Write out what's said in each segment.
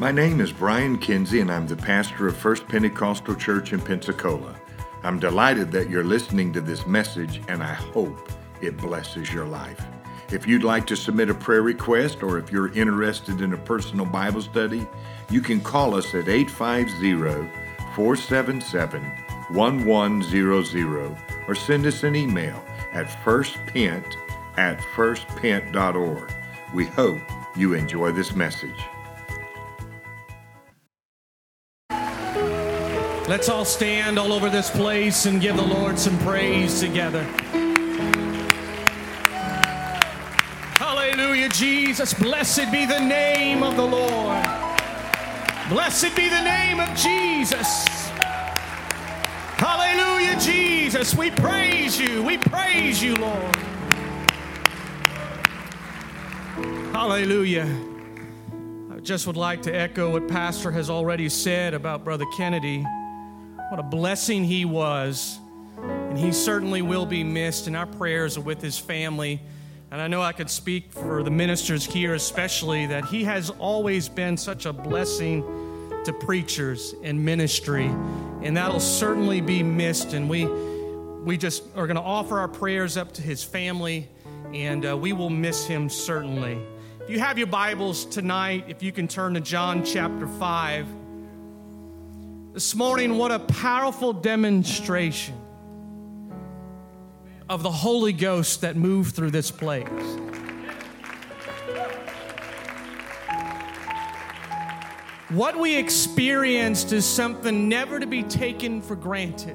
My name is Brian Kinsey, and I'm the pastor of First Pentecostal Church in Pensacola. I'm delighted that you're listening to this message, and I hope it blesses your life. If you'd like to submit a prayer request, or if you're interested in a personal Bible study, you can call us at 850-477-1100 or send us an email at firstpent@firstpent.org. We hope you enjoy this message. Let's all stand all over this place and give the Lord some praise together. Hallelujah, Jesus. Blessed be the name of the Lord. Blessed be the name of Jesus. Hallelujah, Jesus. We praise you. We praise you, Lord. Hallelujah. I just would like to echo what Pastor has already said about Brother Kennedy. What a blessing he was, and he certainly will be missed, and our prayers are with his family. And I know I could speak for the ministers here especially, that he has always been such a blessing to preachers and ministry, and that'll certainly be missed. And we just are going to offer our prayers up to his family, and we will miss him certainly. If you have your Bibles tonight, if you can turn to John chapter 5. This morning, what a powerful demonstration of the Holy Ghost that moved through this place. What we experienced is something never to be taken for granted.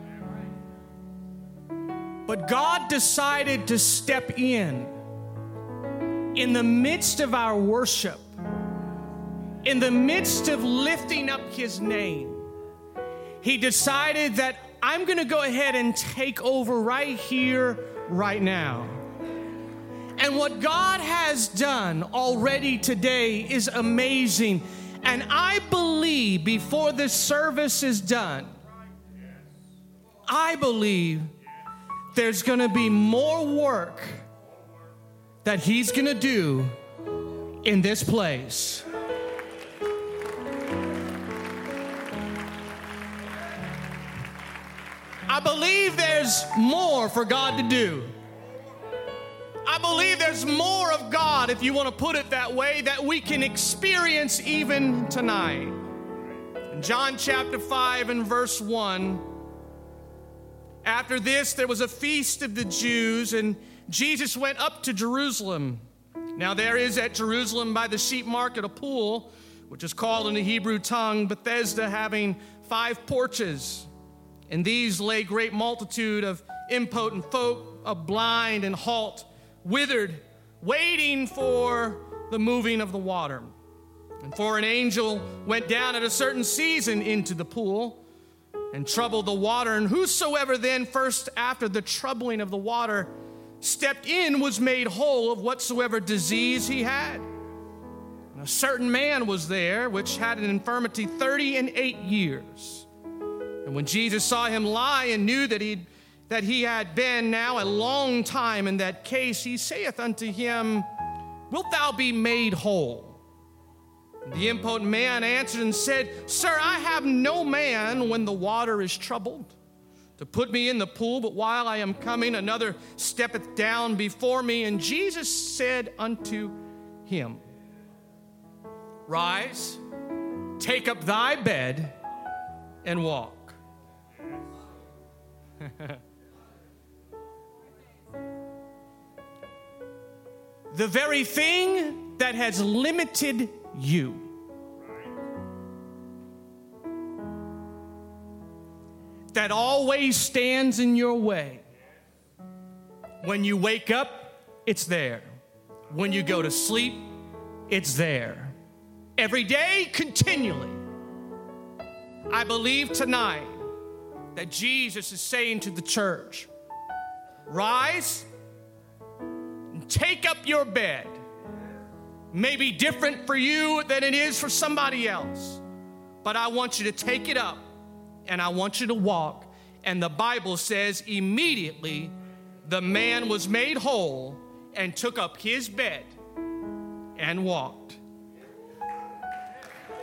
But God decided to step in the midst of our worship, in the midst of lifting up His name. He decided that I'm going to go ahead and take over right here, right now. And what God has done already today is amazing. And I believe before this service is done, I believe there's going to be more work that He's going to do in this place. I believe there's more for God to do. I believe there's more of God, if you want to put it that way, that we can experience even tonight. In John chapter 5 and verse 1, after this there was a feast of the Jews, and Jesus went up to Jerusalem. Now there is at Jerusalem by the sheep market a pool, which is called in the Hebrew tongue Bethesda, having 5 porches. In these lay great multitude of impotent folk, of blind and halt, withered, waiting for the moving of the water. And for an angel went down at a certain season into the pool and troubled the water. And whosoever then first after the troubling of the water stepped in was made whole of whatsoever disease he had. And a certain man was there which had an infirmity 38 years. And when Jesus saw him lie and knew that he had been now a long time in that case, he saith unto him, Wilt thou be made whole? And the impotent man answered and said, Sir, I have no man when the water is troubled to put me in the pool, but while I am coming, another steppeth down before me. And Jesus said unto him, Rise, take up thy bed, and walk. The very thing that has limited you, that always stands in your way, when you wake up, it's there. When you go to sleep, it's there. Every day, continually. I believe tonight that Jesus is saying to the church, rise and take up your bed. May be different for you than it is for somebody else, but I want you to take it up and I want you to walk. And the Bible says immediately the man was made whole and took up his bed and walked.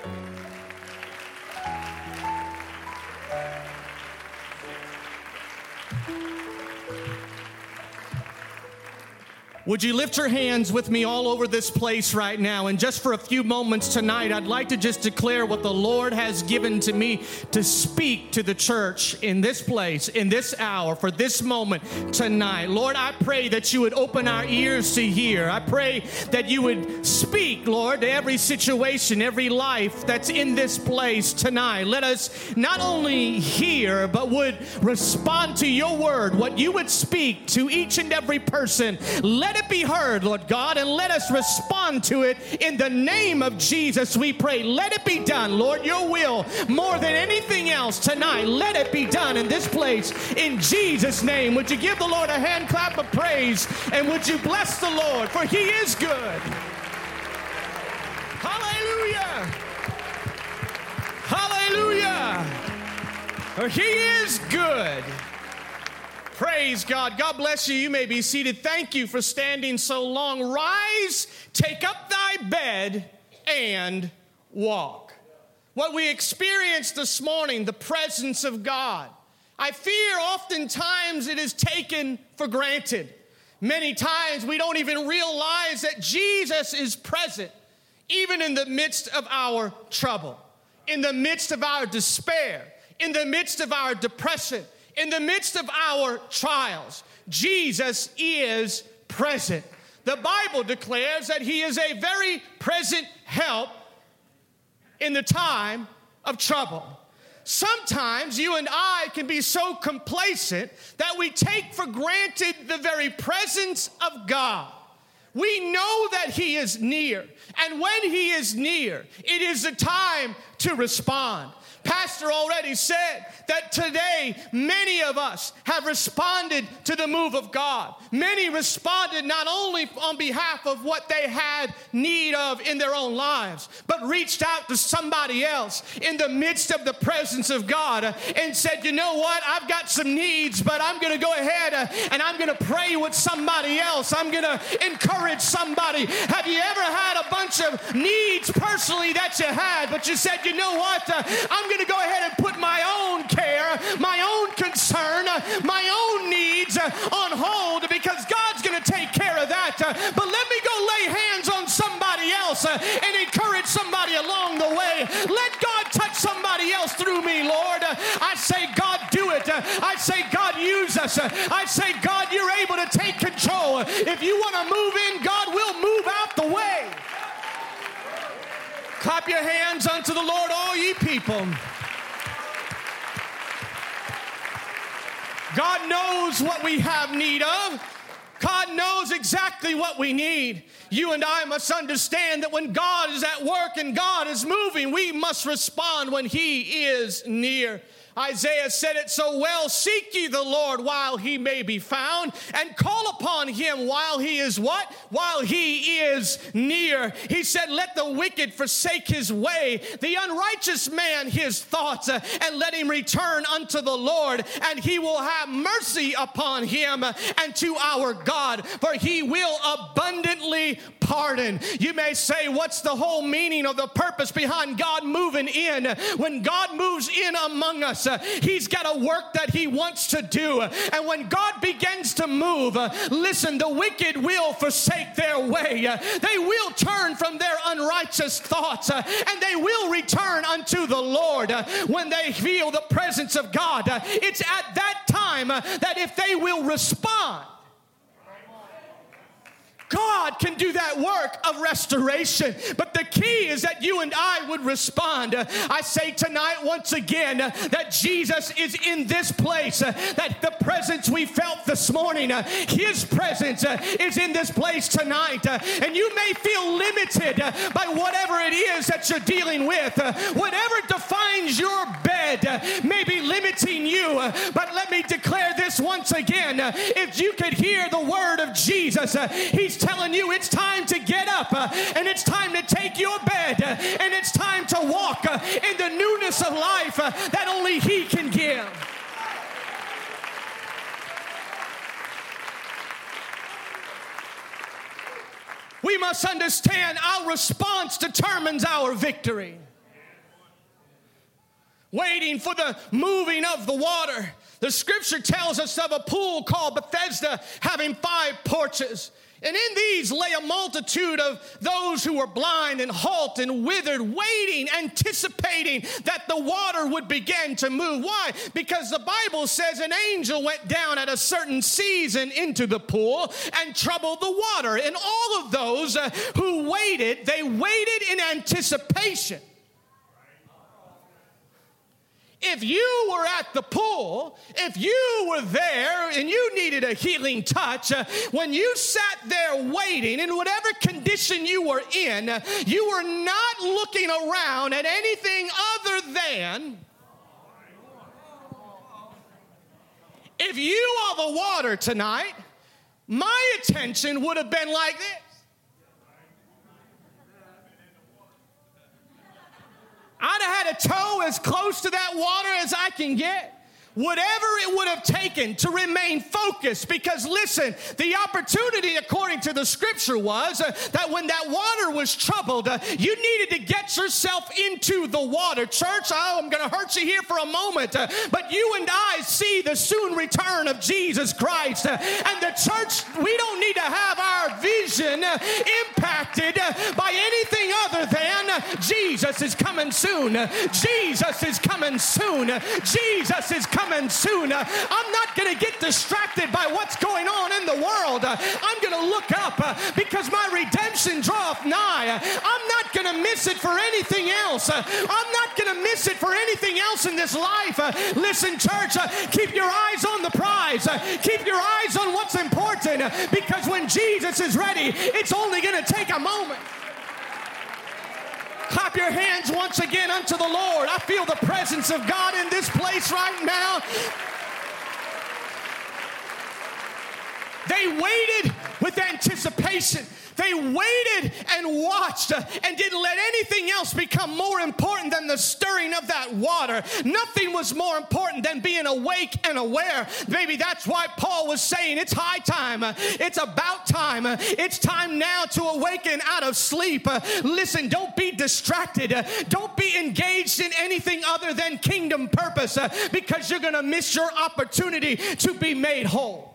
Would you lift your hands with me all over this place right now? And just for a few moments tonight, I'd like to just declare what the Lord has given to me to speak to the church in this place, in this hour, for this moment tonight. Lord, I pray that you would open our ears to hear. I pray that you would speak, Lord, to every situation, every life that's in this place tonight. Let us not only hear, but would respond to your word, what you would speak to each and every person. Let it be heard, Lord God, and let us respond to it in the name of Jesus, we pray. Let it be done, Lord, your will, more than anything else tonight. Let it be done in this place, in Jesus' name. Would you give the Lord a hand clap of praise, and would you bless the Lord, for he is good. Hallelujah. Hallelujah. For he is good. Praise God. God bless you. You may be seated. Thank you for standing so long. Rise, take up thy bed, and walk. What we experienced this morning, the presence of God, I fear oftentimes it is taken for granted. Many times we don't even realize that Jesus is present, even in the midst of our trouble, in the midst of our despair, in the midst of our depression, in the midst of our trials. Jesus is present. The Bible declares that he is a very present help in the time of trouble. Sometimes you and I can be so complacent that we take for granted the very presence of God. We know that he is near, and when he is near, it is a time to respond. Pastor already said that today many of us have responded to the move of God. Many responded not only on behalf of what they had need of in their own lives, but reached out to somebody else in the midst of the presence of God and said, you know what, I've got some needs, but I'm going to go ahead and I'm going to pray with somebody else. I'm going to encourage somebody. Have you ever had a bunch of needs personally that you had, but you said, you know what, I'm going to go ahead and put my own care, my own concern, my own needs on hold because God's going to take care of that. But let me go lay hands on somebody else and encourage somebody along the way. Let God touch somebody else through me, Lord. I say, God, do it. I say, God, use us. I say, God, you're able to take control. If you want to move in, God will move out the way. Clap your hands unto the Lord, all ye people. God knows what we have need of. God knows exactly what we need. You and I must understand that when God is at work and God is moving, we must respond when he is near. Isaiah said it so well, seek ye the Lord while he may be found, and call upon him while he is what? While he is near. He said, let the wicked forsake his way, the unrighteous man his thoughts, and let him return unto the Lord, and he will have mercy upon him and to our God, for he will abundantly pardon. You may say, what's the whole meaning of the purpose behind God moving in? When God moves in among us, he's got a work that he wants to do. And when God begins to move, listen, the wicked will forsake their way. They will turn from their unrighteous thoughts, and they will return unto the Lord when they feel the presence of God. It's at that time that if they will respond, God can do that work of restoration. But the key is that you and I would respond. I say tonight once again that Jesus is in this place, that the presence we felt this morning, his presence is in this place tonight. And you may feel limited by whatever it is that you're dealing with. Whatever defines your bed may be limiting you. But let me declare this once again. If you could hear the word of Jesus, he's telling you it's time to get up and it's time to take your bed and it's time to walk in the newness of life that only he can give. We must understand our response determines our victory. Waiting for the moving of the water. The scripture tells us of a pool called Bethesda having 5 porches. And in these lay a multitude of those who were blind and halt and withered, waiting, anticipating that the water would begin to move. Why? Because the Bible says an angel went down at a certain season into the pool and troubled the water. And all of those who waited, they waited in anticipation. If you were at the pool, if you were there and you needed a healing touch, when you sat there waiting, in whatever condition you were in, you were not looking around at anything other than, if you are the water tonight, my attention would have been like this. I'd have had a toe as close to that water as I can get. Whatever it would have taken to remain focused, because listen, the opportunity according to the scripture was that when that water was troubled, you needed to get yourself into the water. Church, I'm going to hurt you here for a moment, but you and I see the soon return of Jesus Christ, and the church, we don't need to have our vision impacted by anything other than Jesus is coming soon. Jesus is coming soon. Jesus is coming soon. I'm not going to get distracted by what's going on in the world. I'm going to look up because my redemption draweth nigh. I'm not going to miss it for anything else. I'm not going to miss it for anything else in this life. Listen, church, keep your eyes on the prize. Keep your eyes on what's important, because when Jesus is ready, it's only going to take a moment. Clap your hands once again unto the Lord. I feel the presence of God in this place right now. They waited with anticipation. They waited and watched and didn't let anything else become more important than the stirring of that water. Nothing was more important than being awake and aware. Maybe that's why Paul was saying it's high time. It's about time. It's time now to awaken out of sleep. Listen, don't be distracted. Don't be engaged in anything other than kingdom purpose, because you're going to miss your opportunity to be made whole.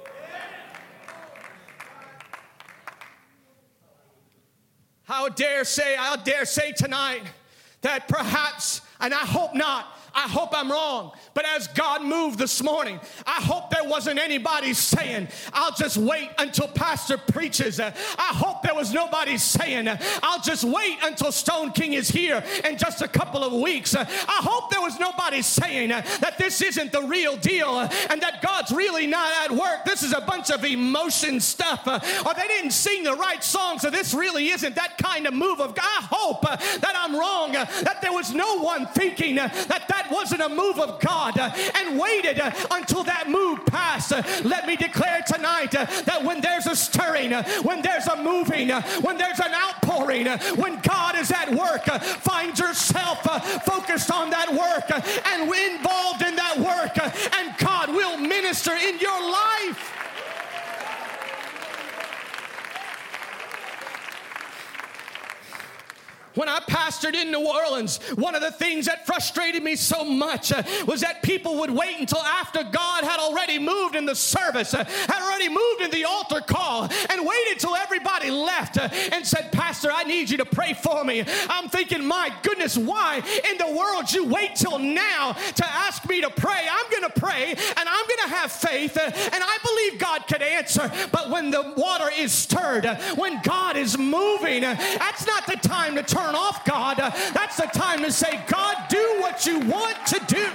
I dare say tonight that perhaps, and I hope not, I hope I'm wrong, but as God moved this morning, I hope there wasn't anybody saying, I'll just wait until Pastor preaches. I hope there was nobody saying, I'll just wait until Stone King is here in just a couple of weeks. I hope there was nobody saying that this isn't the real deal and that God's really not at work. This is a bunch of emotion stuff, or they didn't sing the right song, so this really isn't that kind of move of God. I hope that I'm wrong, that there was no one thinking that wasn't a move of God and waited until that move passed. Let me declare tonight that when there's a stirring, when there's a moving, when there's an outpouring, when God is at work, find yourself focused on that work and involved in that work, and God will minister in your life. When I pastored in New Orleans, one of the things that frustrated me so much was that people would wait until after God had already moved in the service, had already moved in the altar call, and waited till everybody left and said, Pastor, I need you to pray for me. I'm thinking, my goodness, why in the world you wait till now to ask me to pray? I'm going to pray, and I'm going to have faith, and I believe God could answer. But when the water is stirred, when God is moving, that's not the time to turn off God. That's the time to say, God, do what you want to do.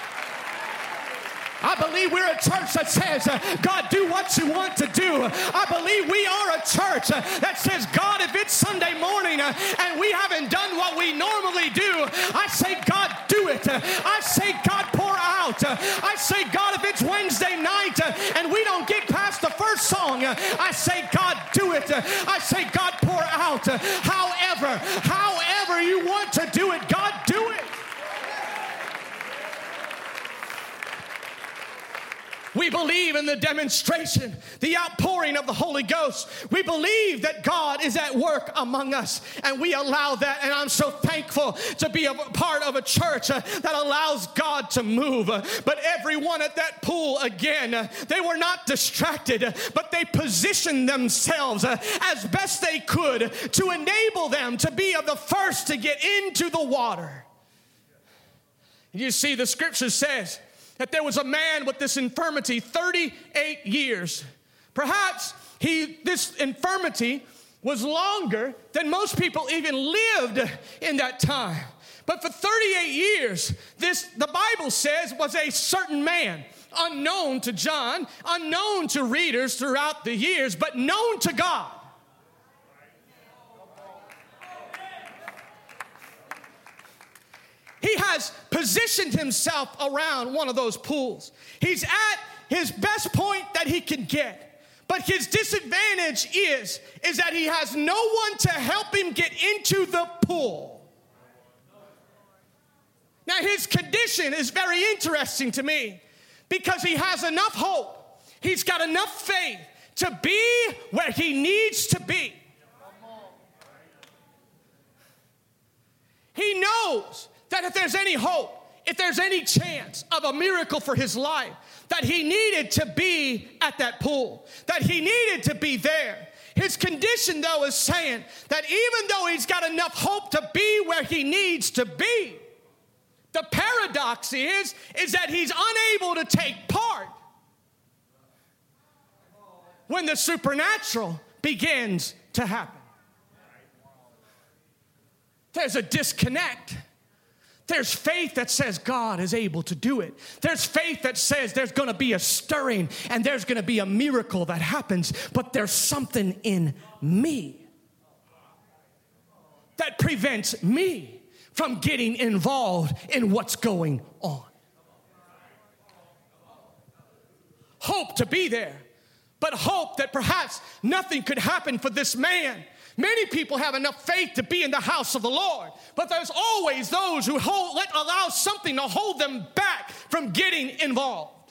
I believe we're a church that says, God, do what you want to do. I believe we are a church that says, God, if it's Sunday morning and we haven't done what we normally do, I say, God, do it. I say, God, pour out. I say, God, if it's Wednesday night and we don't get past the first song, I say, God, do it. I say, God, pour out. However you want to do it, God, do it. We We believe in the demonstration, the outpouring of the Holy Ghost. We believe that God is at work among us, and we allow that. And I'm so thankful to be a part of a church that allows God to move. But everyone at that pool, again, they were not distracted, but they positioned themselves as best they could to enable them to be of the first to get into the water. You see, the scripture says that there was a man with this infirmity 38 years. Perhaps this infirmity was longer than most people even lived in that time. But for 38 years, the Bible says, was a certain man, unknown to John, unknown to readers throughout the years, but known to God. He has positioned himself around one of those pools. He's at his best point that he can get. But his disadvantage is that he has no one to help him get into the pool. Now, his condition is very interesting to me because he has enough hope. He's got enough faith to be where he needs to be. He knows that if there's any hope, if there's any chance of a miracle for his life, that he needed to be at that pool, that he needed to be there. His condition, though, is saying that even though he's got enough hope to be where he needs to be, the paradox is that he's unable to take part when the supernatural begins to happen. There's a disconnect. There's faith that says God is able to do it. There's faith that says there's going to be a stirring and there's going to be a miracle that happens, but there's something in me that prevents me from getting involved in what's going on. Hope to be there, but hope that perhaps nothing could happen for this man. Many people have enough faith to be in the house of the Lord, but there's always those who allow something to hold them back from getting involved.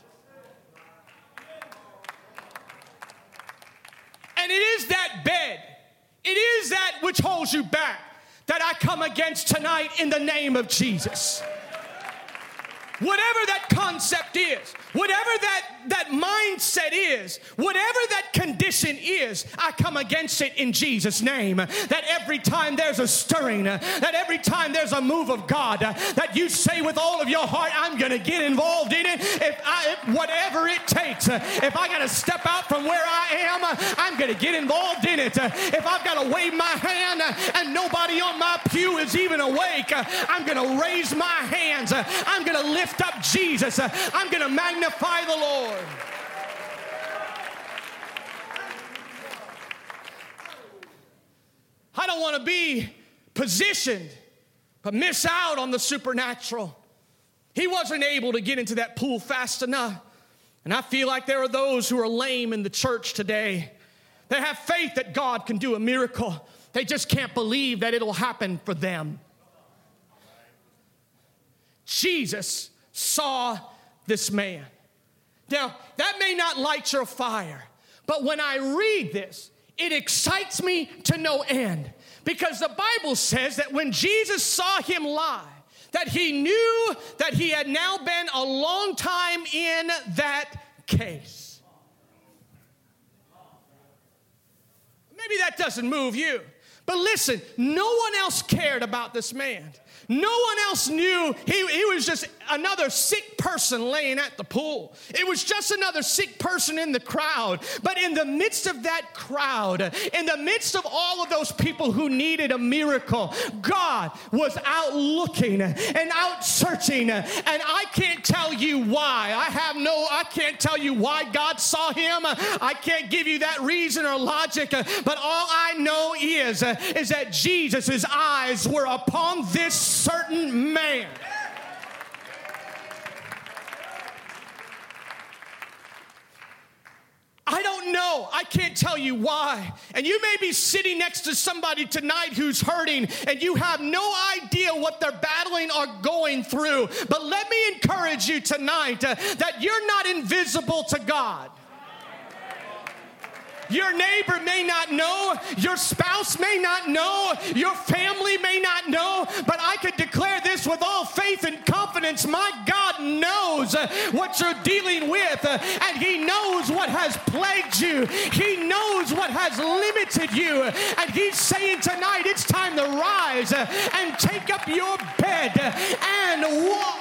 And it is that bed, it is that which holds you back that I come against tonight in the name of Jesus. Whatever that concept is, whatever that mindset is, whatever that condition is, I come against it in Jesus' name. That every time there's a stirring, that every time there's a move of God, that you say with all of your heart, I'm going to get involved in it. Whatever it takes, if I got to step out from where I am, I'm going to get involved in it. If I've got to wave my hand and nobody on my pew is even awake, I'm going to raise my hands. I'm going to lift up Jesus. I'm going to magnify the Lord. I don't want to be positioned but miss out on the supernatural. He wasn't able to get into that pool fast enough. And I feel like there are those who are lame in the church today. They have faith that God can do a miracle. They just can't believe that it'll happen for them. Jesus saw this man. Now, that may not light your fire, but when I read this, it excites me to no end. Because the Bible says that when Jesus saw him lie, that he knew that he had now been a long time in that case. Maybe that doesn't move you. But listen, no one else cared about this man. No one else knew. He was just another sick person laying at the pool. It was just another sick person in the crowd. But in the midst of that crowd, in the midst of all of those people who needed a miracle, God was out looking and out searching. And I can't tell you why. I can't tell you why God saw him. I can't give you that reason or logic. But all I know is that Jesus' eyes were upon this certain man. I don't know. I can't tell you why. And you may be sitting next to somebody tonight who's hurting, and you have no idea what they're battling battling or going through. But let me encourage you tonight that you're not invisible to God. Your neighbor may not know, your spouse may not know, your family may not know, but I could declare this with all faith and confidence. My God knows what you're dealing with, and He knows what has plagued you. He knows what has limited you, and He's saying tonight it's time to rise and take up your bed and walk.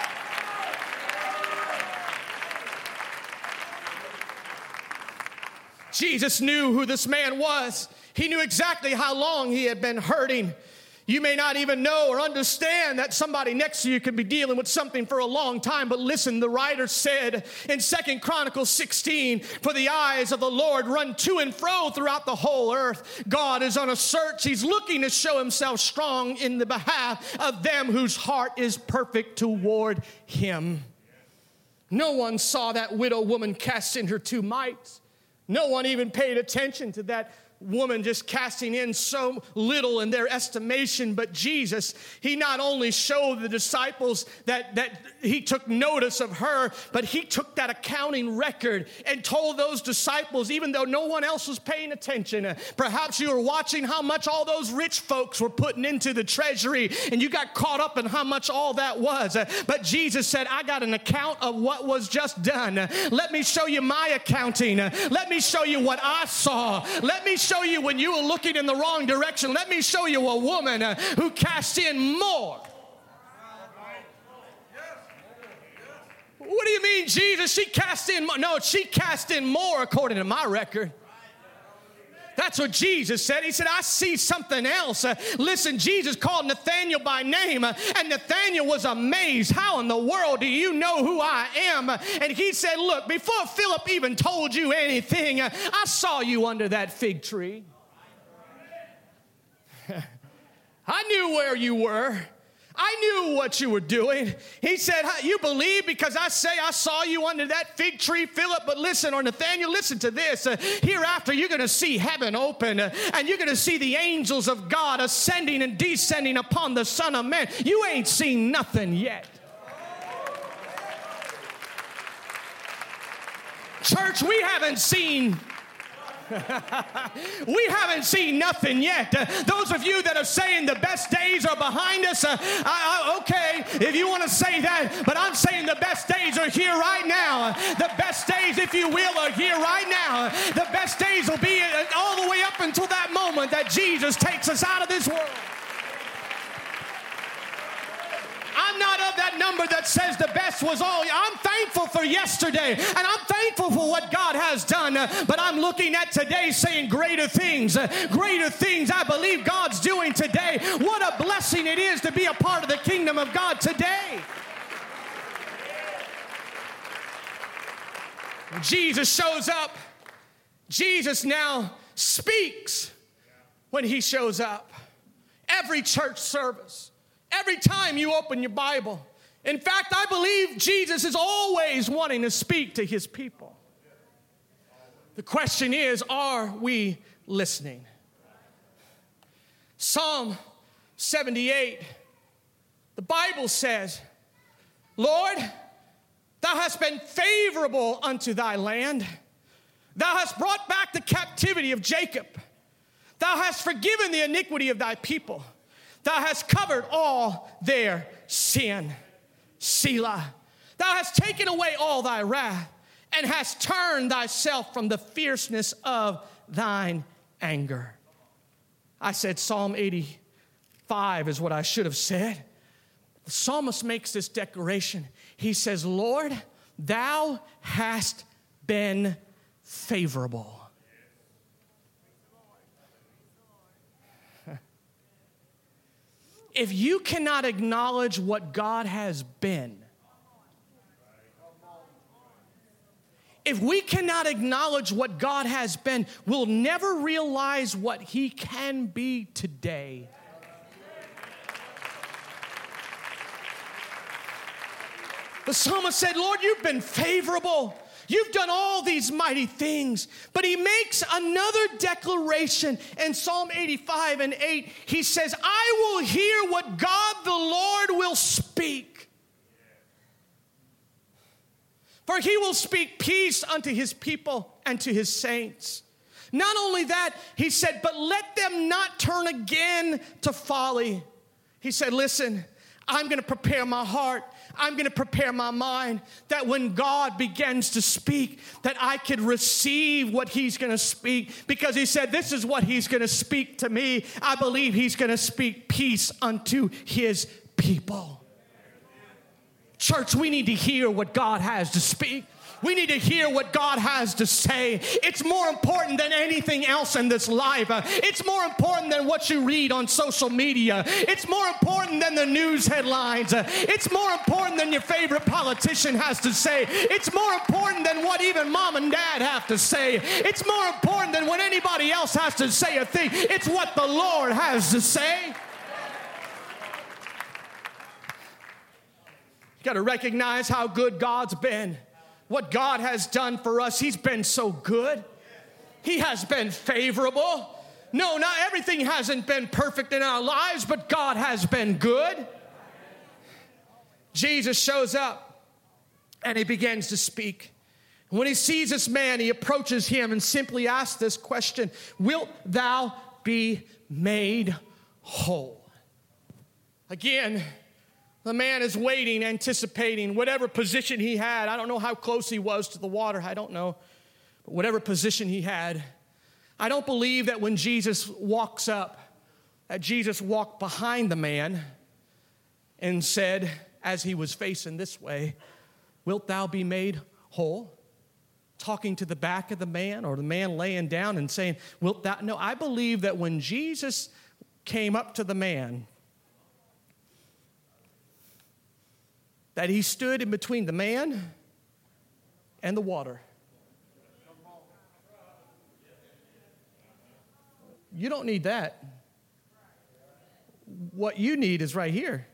Jesus knew who this man was. He knew exactly how long he had been hurting. You may not even know or understand that somebody next to you could be dealing with something for a long time, but listen, the writer said in 2 Chronicles 16, for the eyes of the Lord run to and fro throughout the whole earth. God is on a search. He's looking to show Himself strong in the behalf of them whose heart is perfect toward Him. No one saw that widow woman cast in her 2 mites. No one even paid attention to that woman just casting in so little in their estimation. But Jesus, He not only showed the disciples that He took notice of her, but He took that accounting record and told those disciples, even though no one else was paying attention. Perhaps you were watching how much all those rich folks were putting into the treasury, and you got caught up in how much all that was. But Jesus said, I got an account of what was just done. Let me show you my accounting. Let me show you what I saw. Let me show you when you were looking in the wrong direction. Let me show you a woman who cast in more. What do you mean, Jesus? She cast in more. No, she cast in more according to my record. That's what Jesus said. He said, I see something else. Listen, Jesus called Nathanael by name, and Nathanael was amazed. How in the world do you know who I am? And he said, look, before Philip even told you anything, I saw you under that fig tree. I knew where you were. I knew what you were doing. He said, you believe because I say I saw you under that fig tree, Philip? But listen, or Nathanael, listen to this. Hereafter, you're going to see heaven open, and you're going to see the angels of God ascending and descending upon the Son of Man. You ain't seen nothing yet. Church, we haven't seen nothing yet. Those of you that are saying the best days are behind us, okay, if you want to say that, but I'm saying the best days are here right now. The best days, if you will, are here right now. The best days will be all the way up until that moment that Jesus takes us out of this world. I'm not of that number that says the best was all. I'm thankful for yesterday, and I'm thankful for what God has done, but I'm looking at today saying greater things I believe God's doing today. What a blessing it is to be a part of the kingdom of God today. Jesus shows up. Jesus now speaks when He shows up. Every church service, every time you open your Bible. In fact, I believe Jesus is always wanting to speak to His people. The question is, are we listening? Psalm 78, the Bible says, Lord, Thou hast been favorable unto Thy land. Thou hast brought back the captivity of Jacob. Thou hast forgiven the iniquity of Thy people. Thou hast covered all their sin. Selah. Thou hast taken away all Thy wrath, and hast turned Thyself from the fierceness of Thine anger. I said Psalm 85 is what I should have said. The psalmist makes this declaration. He says, Lord, Thou hast been favorable. If you cannot acknowledge what God has been, if we cannot acknowledge what God has been, we'll never realize what He can be today. The psalmist said, Lord, You've been favorable. You've done all these mighty things. But he makes another declaration in Psalm 85 and 8. He says, I will hear what God the Lord will For he will speak peace unto his people and to his saints. Not only that, he said, but let them not turn again to folly. He said, listen, I'm going to prepare my heart. I'm going to prepare my mind that when God begins to speak, that I could receive what he's going to speak. Because he said, this is what he's going to speak to me. I believe he's going to speak peace unto his people. Church, we need to hear what God has to speak. We need to hear what God has to say. It's more important than anything else in this life. It's more important than what you read on social media. It's more important than the news headlines. It's more important than your favorite politician has to say. It's more important than what even mom and dad have to say. It's more important than what anybody else has to say a thing. It's what the Lord has to say. You got to recognize how good God's been. What God has done for us, he's been so good. He has been favorable. No, not everything hasn't been perfect in our lives, but God has been good. Jesus shows up and he begins to speak. When he sees this man, he approaches him and simply asks this question, wilt thou be made whole? Again, the man is waiting, anticipating whatever position he had. I don't know how close he was to the water. I don't know. But whatever position he had, I don't believe that when Jesus walks up, that Jesus walked behind the man and said, as he was facing this way, wilt thou be made whole? Talking to the back of the man, or the man laying down and saying, wilt thou? No, I believe that when Jesus came up to the man, that he stood in between the man and the water. You don't need that. What you need is right here.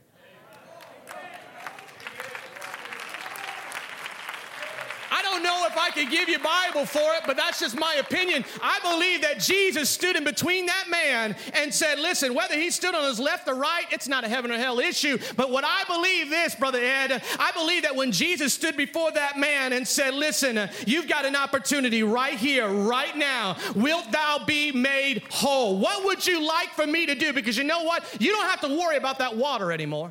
I don't know if I could give you a Bible for it, but that's just my opinion. I believe that Jesus stood in between that man and said, listen, whether he stood on his left or right, it's not a heaven or hell issue. But what I believe this, Brother Ed, I believe that when Jesus stood before that man and said, listen, you've got an opportunity right here, right now. Wilt thou be made whole? What would you like for me to do? Because you know what? You don't have to worry about that water anymore.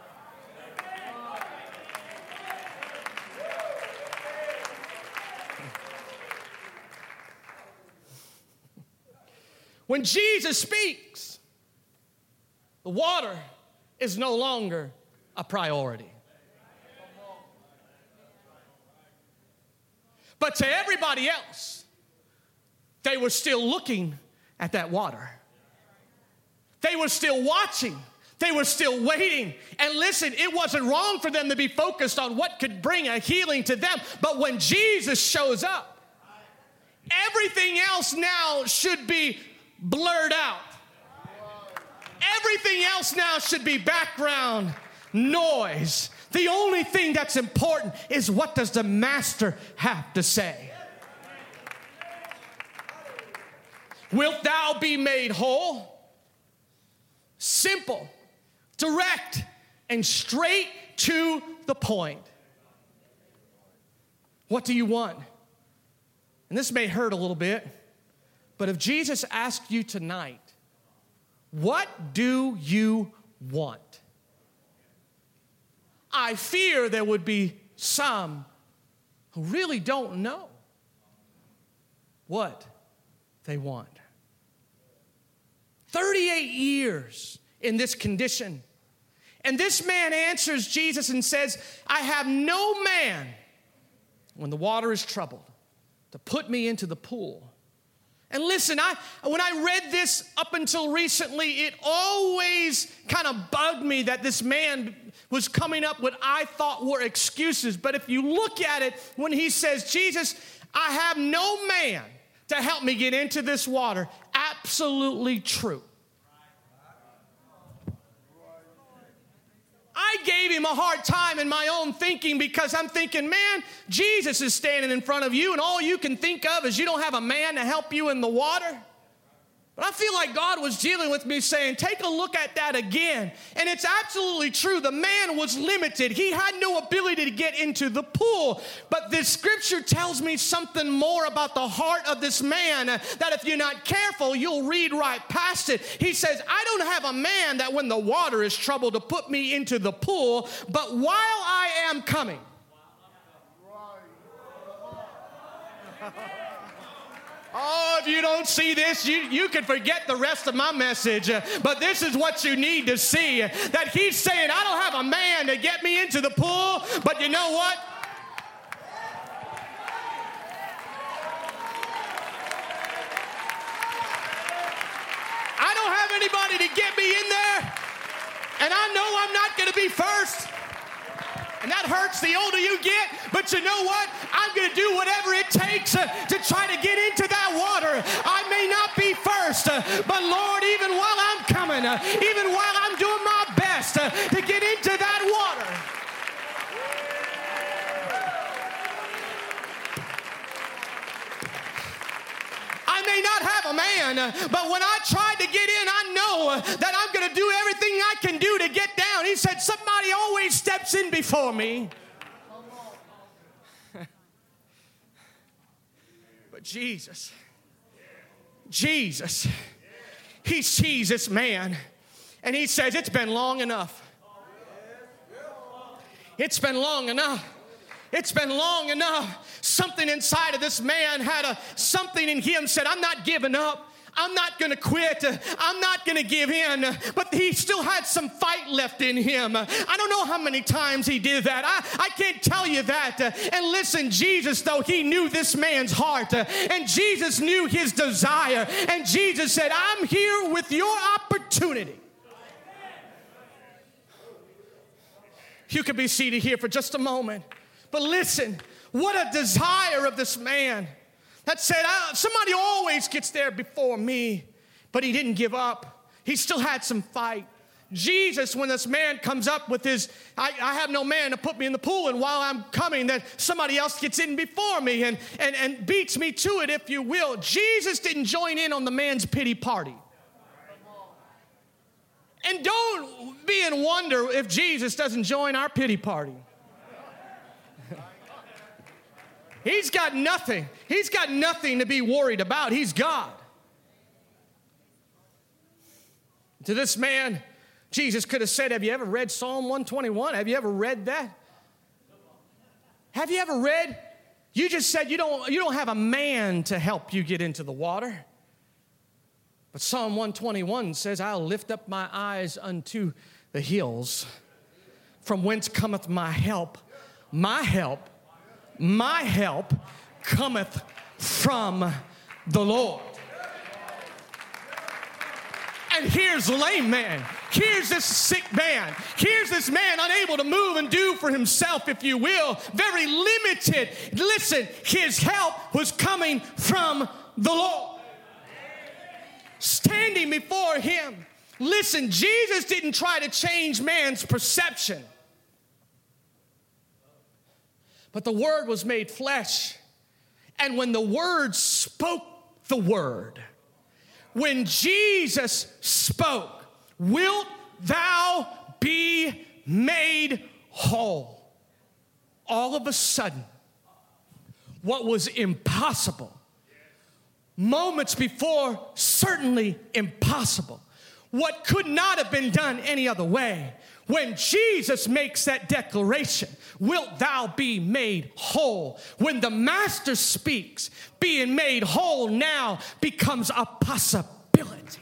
When Jesus speaks, the water is no longer a priority. But to everybody else, they were still looking at that water. They were still watching. They were still waiting. And listen, it wasn't wrong for them to be focused on what could bring a healing to them. But when Jesus shows up, everything else now should be blurred out. Everything else now should be background noise. The only thing that's important is, what does the master have to say? Wilt thou be made whole? Simple, direct, and straight to the point. What do you want? And this may hurt a little bit, but if Jesus asked you tonight, what do you want? I fear there would be some who really don't know what they want. 38 years in this condition. And this man answers Jesus and says, I have no man, when the water is troubled, to put me into the pool. And listen, when I read this up until recently, it always kind of bugged me that this man was coming up with I thought were excuses. But if you look at it, when he says, Jesus, I have no man to help me get into this water, absolutely true. I gave him a hard time in my own thinking, because I'm thinking, man, Jesus is standing in front of you and all you can think of is you don't have a man to help you in the water. But I feel like God was dealing with me saying, take a look at that again. And it's absolutely true. The man was limited. He had no ability to get into the pool. But this scripture tells me something more about the heart of this man, that if you're not careful, you'll read right past it. He says, I don't have a man that when the water is troubled to put me into the pool, but while I am coming. Oh, if you don't see this, you can forget the rest of my message. But this is what you need to see. That he's saying, I don't have a man to get me into the pool, but you know what? I don't have anybody to get me in there. And I know I'm not going to be first. And that hurts the older you get, but you know what? I'm going to do whatever it takes to try to get into that water. I may not be first, but Lord, even while I'm coming, even while I'm doing my best to get into that water. I may not have a man, but when I tried to get in, I know that I'm going to do everything I can do to get down. He said, somebody always steps in before me. But Jesus, he sees this man, and he says, it's been long enough. It's been long enough. It's been long enough. Something inside of this man had something in him said, I'm not giving up. I'm not going to quit. I'm not going to give in. But he still had some fight left in him. I don't know how many times he did that. I can't tell you that. And listen, Jesus, though, he knew this man's heart. And Jesus knew his desire. And Jesus said, I'm here with your opportunity. You can be seated here for just a moment. But listen, what a desire of this man that said, somebody always gets there before me. But he didn't give up. He still had some fight. Jesus, when this man comes up with his, I have no man to put me in the pool, and while I'm coming, that somebody else gets in before me and beats me to it, if you will. Jesus didn't join in on the man's pity party. And don't be in wonder if Jesus doesn't join our pity party. He's got nothing. He's got nothing to be worried about. He's God. To this man, Jesus could have said, have you ever read Psalm 121? Have you ever read that? Have you ever read? You just said you don't have a man to help you get into the water. But Psalm 121 says, I'll lift up my eyes unto the hills, from whence cometh my help. My help cometh from the Lord. And here's the lame man. Here's this sick man. Here's this man unable to move and do for himself, if you will. Very limited. Listen, his help was coming from the Lord. Standing before him. Listen, Jesus didn't try to change man's perception. But the Word was made flesh. And when the Word spoke the word, when Jesus spoke, wilt thou be made whole? All of a sudden, what was impossible, moments before certainly impossible, what could not have been done any other way, when Jesus makes that declaration, wilt thou be made whole? When the Master speaks, being made whole now becomes a possibility.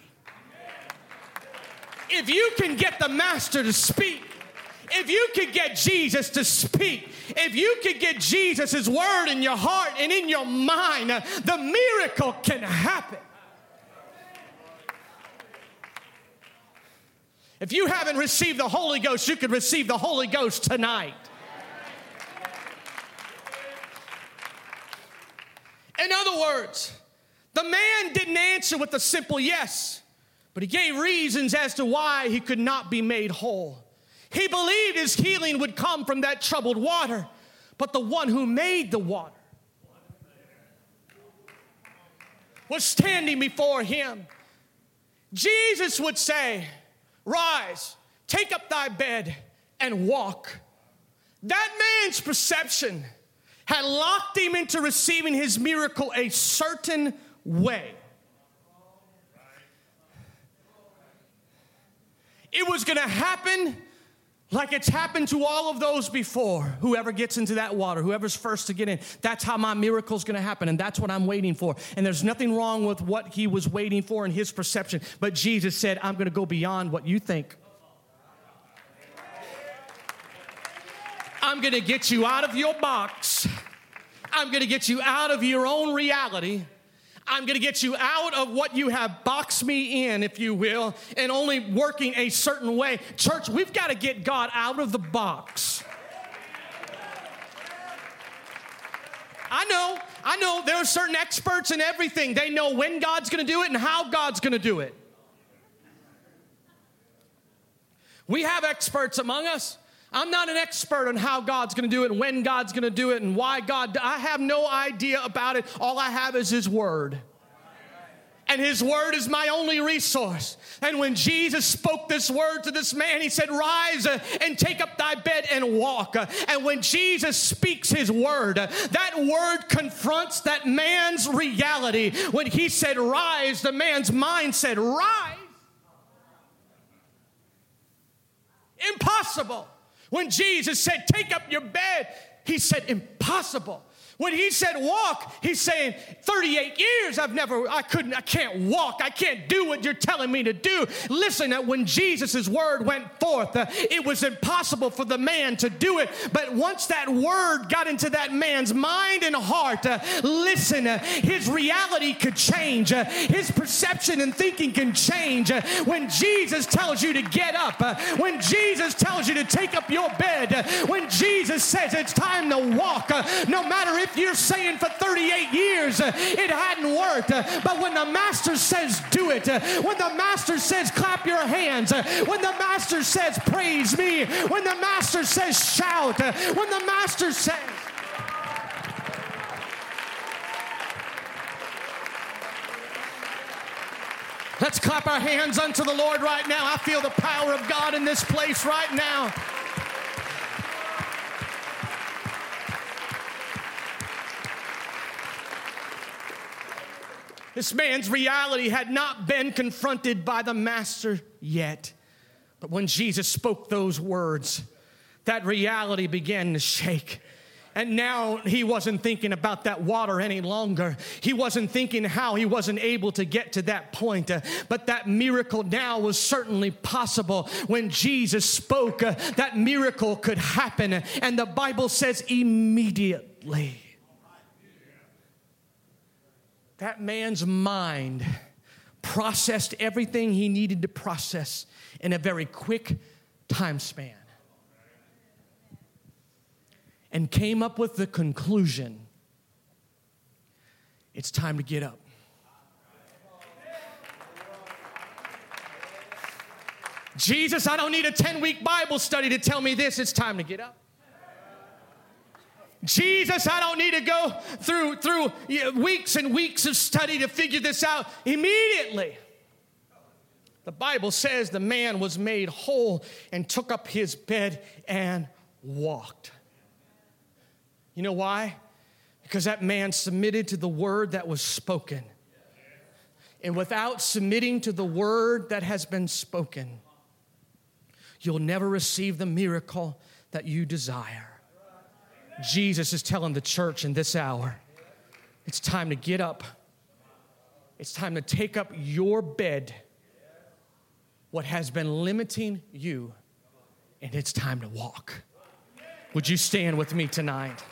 If you can get the Master to speak, if you can get Jesus to speak, if you can get Jesus' word in your heart and in your mind, the miracle can happen. If you haven't received the Holy Ghost, you can receive the Holy Ghost tonight. In other words, the man didn't answer with a simple yes, but he gave reasons as to why he could not be made whole. He believed his healing would come from that troubled water, but the one who made the water was standing before him. Jesus would say, rise, take up thy bed and walk. That man's perception had locked him into receiving his miracle a certain way. It was going to happen like it's happened to all of those before. Whoever gets into that water, whoever's first to get in, that's how my miracle's going to happen, and that's what I'm waiting for. And there's nothing wrong with what he was waiting for in his perception. But Jesus said, I'm going to go beyond what you think. I'm going to get you out of your box. I'm going to get you out of your own reality. I'm going to get you out of what you have boxed me in, if you will, and only working a certain way. Church, we've got to get God out of the box. I know there are certain experts in everything. They know when God's going to do it and how God's going to do it. We have experts among us. I'm not an expert on how God's going to do it and when God's going to do it and why God. I have no idea about it. All I have is His Word. And His Word is my only resource. And when Jesus spoke this word to this man, He said, rise and take up thy bed and walk. And when Jesus speaks His word, that word confronts that man's reality. When He said rise, the man's mind said rise. Impossible. When Jesus said, take up your bed, He said, impossible. When He said walk, He's saying, 38 years I can't walk. I can't do what you're telling me to do. Listen, when Jesus' word went forth, it was impossible for the man to do it. But once that word got into that man's mind and heart, his reality could change. His perception and thinking can change. When Jesus tells you to get up, when Jesus tells you to take up your bed, when Jesus says it's time to walk, no matter if you're saying for 38 years it hadn't worked, but when the Master says do it, when the Master says clap your hands, when the Master says praise me, when the Master says shout, when the Master says, let's clap our hands unto the Lord right now. I feel the power of God in this place right now. This man's reality had not been confronted by the Master yet. But when Jesus spoke those words, that reality began to shake. And now he wasn't thinking about that water any longer. He wasn't thinking how he wasn't able to get to that point. But that miracle now was certainly possible. When Jesus spoke, that miracle could happen. And the Bible says immediately. That man's mind processed everything he needed to process in a very quick time span and came up with the conclusion, it's time to get up. Jesus, I don't need a 10-week Bible study to tell me this. It's time to get up. Jesus, I don't need to go through weeks and weeks of study to figure this out. Immediately, the Bible says the man was made whole and took up his bed and walked. You know why? Because that man submitted to the word that was spoken. And without submitting to the word that has been spoken, you'll never receive the miracle that you desire. Jesus is telling the church in this hour, it's time to get up. It's time to take up your bed, what has been limiting you, and it's time to walk. Would you stand with me tonight?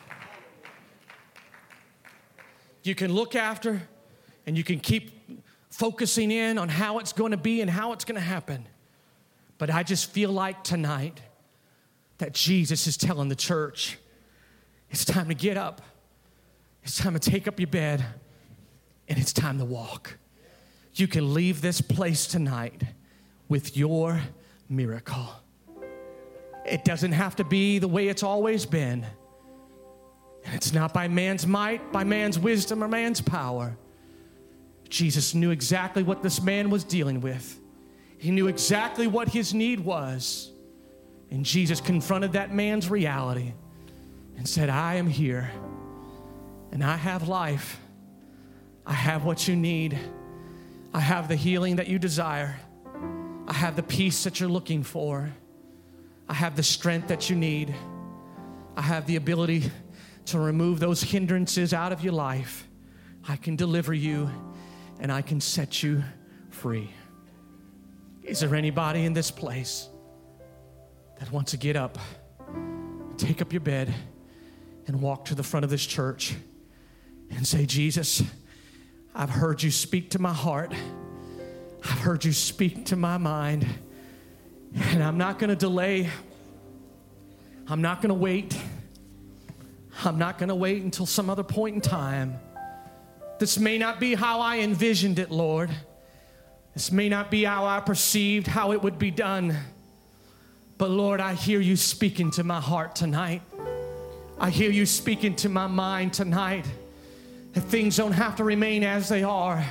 You can look after and you can keep focusing in on how it's going to be and how it's going to happen. But I just feel like tonight that Jesus is telling the church, it's time to get up. It's time to take up your bed. And it's time to walk. You can leave this place tonight with your miracle. It doesn't have to be the way it's always been. And it's not by man's might, by man's wisdom, or man's power. Jesus knew exactly what this man was dealing with. He knew exactly what his need was. And Jesus confronted that man's reality and said, I am here, and I have life. I have what you need. I have the healing that you desire. I have the peace that you're looking for. I have the strength that you need. I have the ability to remove those hindrances out of your life. I can deliver you, and I can set you free. Is there anybody in this place that wants to get up, take up your bed, and walk to the front of this church and say, Jesus, I've heard you speak to my heart. I've heard you speak to my mind, and I'm not going to delay. I'm not going to wait. I'm not going to wait until some other point in time. This may not be how I envisioned it, Lord. This may not be how I perceived how it would be done. But Lord, I hear you speaking to my heart tonight. I hear you speaking to my mind tonight. That things don't have to remain as they are.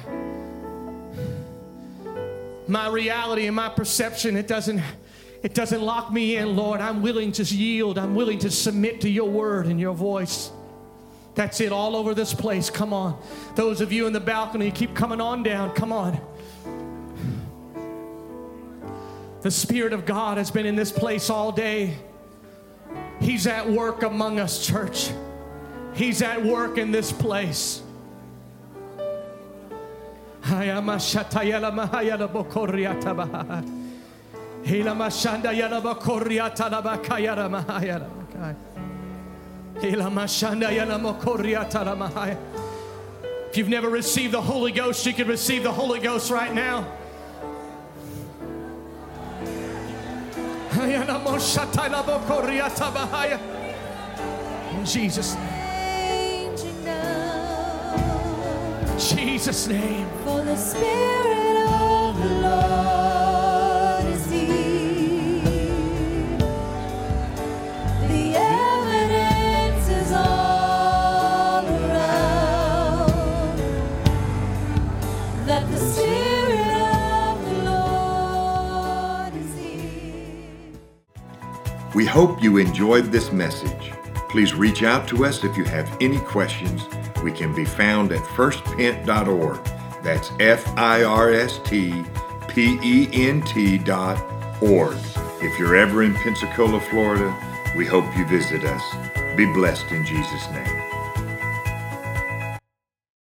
My reality and my perception, it doesn't lock me in, Lord. I'm willing to yield. I'm willing to submit to your word and your voice. That's it, all over this place. Come on. Those of you in the balcony, keep coming on down. Come on. The Spirit of God has been in this place all day. He's at work among us, church. He's at work in this place. If you've never received the Holy Ghost, you can receive the Holy Ghost right now. In Jesus' name. Jesus' name. For the Spirit of the Lord is here. The evidence is all around that the Spirit of the Lord is here. We hope you enjoyed this message. Please reach out to us if you have any questions. We can be found at firstpent.org. That's FIRSTPENT.org. If you're ever in Pensacola, Florida, we hope you visit us. Be blessed in Jesus' name.